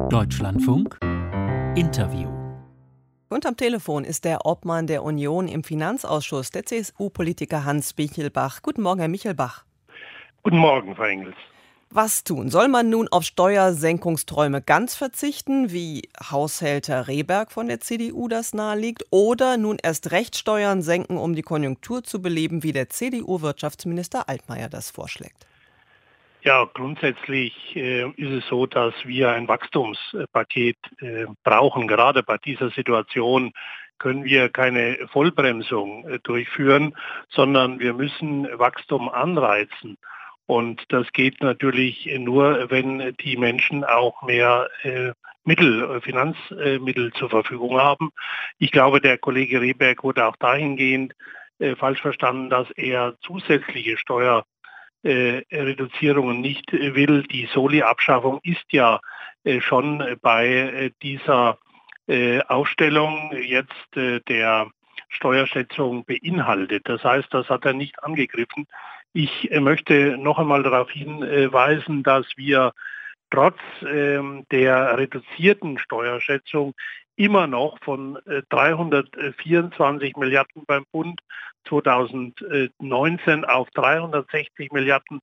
Deutschlandfunk Interview. Und am Telefon ist der Obmann der Union im Finanzausschuss, der CSU-Politiker Hans Michelbach. Guten Morgen, Herr Michelbach. Guten Morgen, Frau Engels. Was tun? Soll man nun auf Steuersenkungsträume ganz verzichten, wie Haushälter Rehberg von der CDU das naheliegt, oder nun erst recht Steuern senken, um die Konjunktur zu beleben, wie der CDU-Wirtschaftsminister Altmaier das vorschlägt? Ja, grundsätzlich ist es so, dass wir ein Wachstumspaket brauchen. Gerade bei dieser Situation können wir keine Vollbremsung durchführen, sondern wir müssen Wachstum anreizen. Und das geht natürlich nur, wenn die Menschen auch mehr Finanzmittel zur Verfügung haben. Ich glaube, der Kollege Rehberg wurde auch dahingehend falsch verstanden, dass er zusätzliche Reduzierungen nicht will. Die Soli-Abschaffung ist ja schon bei dieser Aufstellung jetzt der Steuerschätzung beinhaltet. Das heißt, das hat er nicht angegriffen. Ich möchte noch einmal darauf hinweisen, dass wir trotz der reduzierten Steuerschätzung immer noch von 324 Milliarden beim Bund 2019 auf 360 Milliarden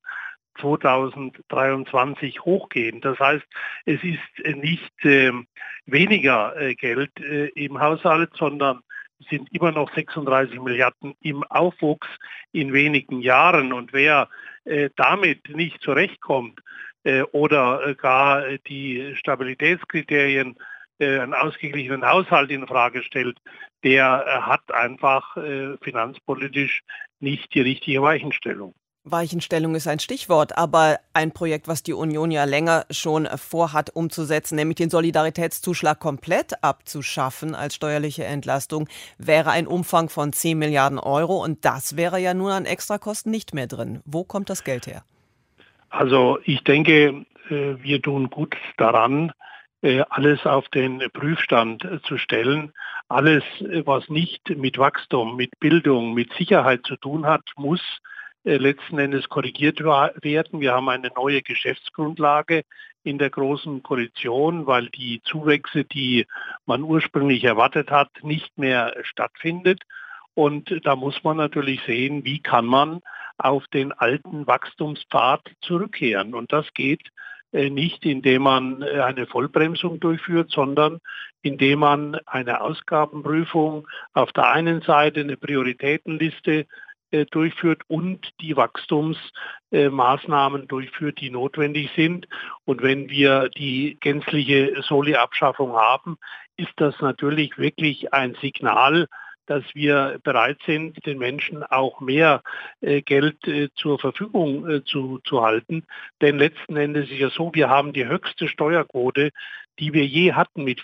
2023 hochgehen. Das heißt, es ist nicht weniger Geld im Haushalt, sondern es sind immer noch 36 Milliarden im Aufwuchs in wenigen Jahren. Und wer damit nicht zurechtkommt oder gar die Stabilitätskriterien einen ausgeglichenen Haushalt in Frage stellt, der hat einfach finanzpolitisch nicht die richtige Weichenstellung. Weichenstellung ist ein Stichwort, aber ein Projekt, was die Union ja länger schon vorhat umzusetzen, nämlich den Solidaritätszuschlag komplett abzuschaffen als steuerliche Entlastung, wäre ein Umfang von 10 Milliarden Euro und das wäre ja nun an Extrakosten nicht mehr drin. Wo kommt das Geld her? Also ich denke, wir tun gut daran, alles auf den Prüfstand zu stellen. Alles, was nicht mit Wachstum, mit Bildung, mit Sicherheit zu tun hat, muss letzten Endes korrigiert werden. Wir haben eine neue Geschäftsgrundlage in der Großen Koalition, weil die Zuwächse, die man ursprünglich erwartet hat, nicht mehr stattfindet. Und da muss man natürlich sehen, wie kann man auf den alten Wachstumspfad zurückkehren. Und das geht nicht, indem man eine Vollbremsung durchführt, sondern indem man eine Ausgabenprüfung auf der einen Seite, eine Prioritätenliste durchführt und die Wachstumsmaßnahmen durchführt, die notwendig sind. Und wenn wir die gänzliche Soli-Abschaffung haben, ist das natürlich wirklich ein Signal, dass wir bereit sind, den Menschen auch mehr Geld zur Verfügung zu halten. Denn letzten Endes ist ja so, wir haben die höchste Steuerquote, die wir je hatten, mit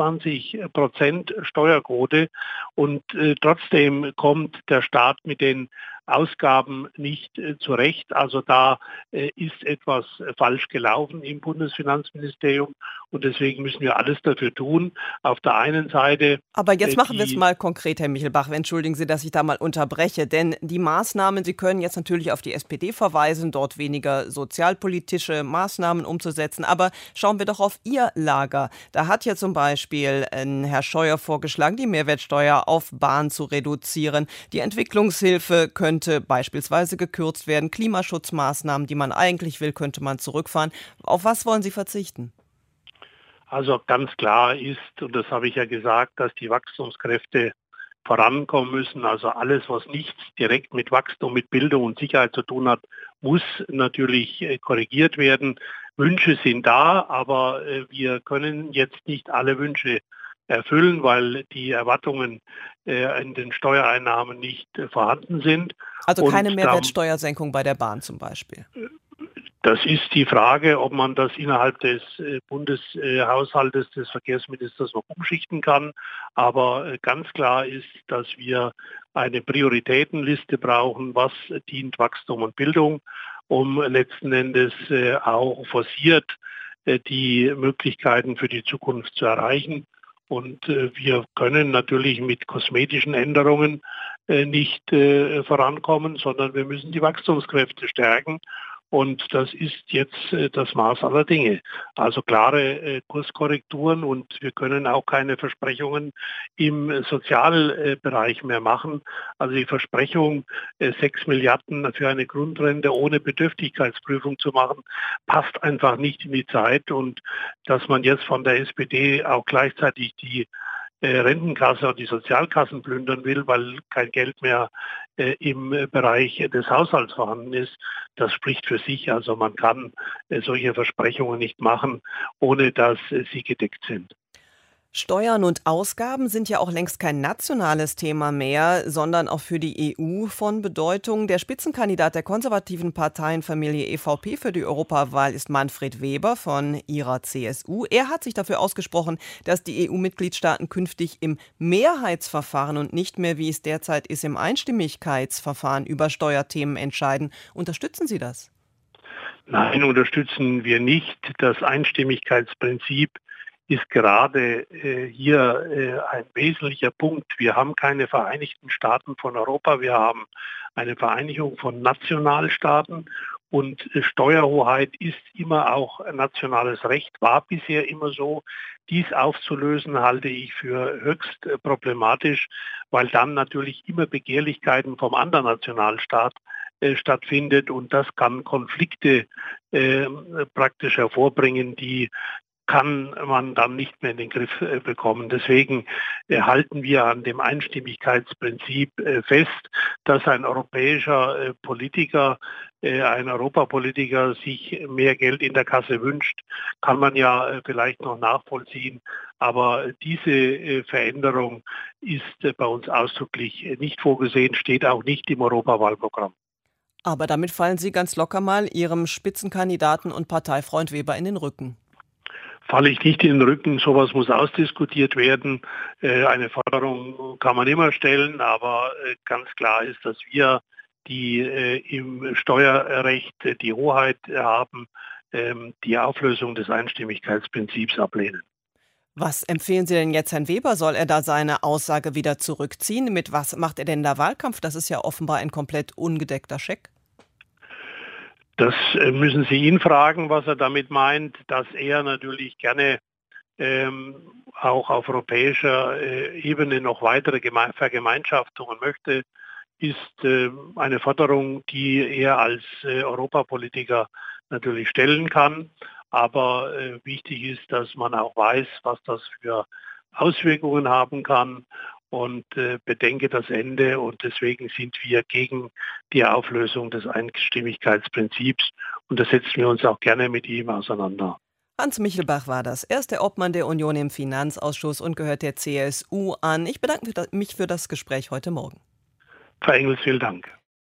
24% Steuerquote. Und trotzdem kommt der Staat mit den Ausgaben nicht zurecht. Also da ist etwas falsch gelaufen im Bundesfinanzministerium und deswegen müssen wir alles dafür tun. Auf der einen Seite... Aber jetzt machen wir es mal konkret, Herr Michelbach. Entschuldigen Sie, dass ich da mal unterbreche, denn die Maßnahmen, Sie können jetzt natürlich auf die SPD verweisen, dort weniger sozialpolitische Maßnahmen umzusetzen, aber schauen wir doch auf Ihr Lager. Da hat ja zum Beispiel Herr Scheuer vorgeschlagen, die Mehrwertsteuer auf Bahn zu reduzieren. Die Entwicklungshilfe könnte beispielsweise gekürzt werden. Klimaschutzmaßnahmen, die man eigentlich will, könnte man zurückfahren. Auf was wollen Sie verzichten? Also ganz klar ist, und das habe ich ja gesagt, dass die Wachstumskräfte vorankommen müssen. Also alles, was nichts direkt mit Wachstum, mit Bildung und Sicherheit zu tun hat, muss natürlich korrigiert werden. Wünsche sind da, aber wir können jetzt nicht alle Wünsche erfüllen, weil die Erwartungen in den Steuereinnahmen nicht vorhanden sind. Also keine Mehrwertsteuersenkung bei der Bahn zum Beispiel? Das ist die Frage, ob man das innerhalb des Bundeshaushaltes des Verkehrsministers noch umschichten kann. Aber ganz klar ist, dass wir eine Prioritätenliste brauchen, was dient Wachstum und Bildung, um letzten Endes auch forciert die Möglichkeiten für die Zukunft zu erreichen. Und wir können natürlich mit kosmetischen Änderungen nicht vorankommen, sondern wir müssen die Wachstumskräfte stärken. Und das ist jetzt das Maß aller Dinge. Also klare Kurskorrekturen, und wir können auch keine Versprechungen im Sozialbereich mehr machen. Also die Versprechung, 6 Milliarden für eine Grundrente ohne Bedürftigkeitsprüfung zu machen, passt einfach nicht in die Zeit. Und dass man jetzt von der SPD auch gleichzeitig die Rentenkasse und die Sozialkassen plündern will, weil kein Geld mehr im Bereich des Haushalts vorhanden ist, das spricht für sich. Also man kann solche Versprechungen nicht machen, ohne dass sie gedeckt sind. Steuern und Ausgaben sind ja auch längst kein nationales Thema mehr, sondern auch für die EU von Bedeutung. Der Spitzenkandidat der konservativen Parteienfamilie EVP für die Europawahl ist Manfred Weber von ihrer CSU. Er hat sich dafür ausgesprochen, dass die EU-Mitgliedstaaten künftig im Mehrheitsverfahren und nicht mehr, wie es derzeit ist, im Einstimmigkeitsverfahren über Steuerthemen entscheiden. Unterstützen Sie das? Nein, unterstützen wir nicht. Das Einstimmigkeitsprinzip ist gerade hier ein wesentlicher Punkt. Wir haben keine Vereinigten Staaten von Europa, wir haben eine Vereinigung von Nationalstaaten, und Steuerhoheit ist immer auch nationales Recht, war bisher immer so. Dies aufzulösen halte ich für höchst problematisch, weil dann natürlich immer Begehrlichkeiten vom anderen Nationalstaat stattfindet, und das kann Konflikte praktisch hervorbringen, die kann man dann nicht mehr in den Griff bekommen. Deswegen halten wir an dem Einstimmigkeitsprinzip fest, dass ein europäischer Politiker, ein Europapolitiker sich mehr Geld in der Kasse wünscht, kann man ja vielleicht noch nachvollziehen. Aber diese Veränderung ist bei uns ausdrücklich nicht vorgesehen, steht auch nicht im Europawahlprogramm. Aber damit fallen Sie ganz locker mal Ihrem Spitzenkandidaten und Parteifreund Weber in den Rücken. Falle ich nicht in den Rücken, sowas muss ausdiskutiert werden. Eine Forderung kann man immer stellen, aber ganz klar ist, dass wir, die im Steuerrecht die Hoheit haben, die Auflösung des Einstimmigkeitsprinzips ablehnen. Was empfehlen Sie denn jetzt Herrn Weber? Soll er da seine Aussage wieder zurückziehen? Mit was macht er denn da Wahlkampf? Das ist ja offenbar ein komplett ungedeckter Scheck. Das müssen Sie ihn fragen, was er damit meint, dass er natürlich gerne auch auf europäischer Ebene noch weitere Vergemeinschaftungen möchte, ist eine Forderung, die er als Europapolitiker natürlich stellen kann. Aber wichtig ist, dass man auch weiß, was das für Auswirkungen haben kann, und bedenke das Ende. Und deswegen sind wir gegen die Auflösung des Einstimmigkeitsprinzips, und da setzen wir uns auch gerne mit ihm auseinander. Hans Michelbach war das. Er ist der Obmann der Union im Finanzausschuss und gehört der CSU an. Ich bedanke mich für das Gespräch heute Morgen. Frau Engels, vielen Dank.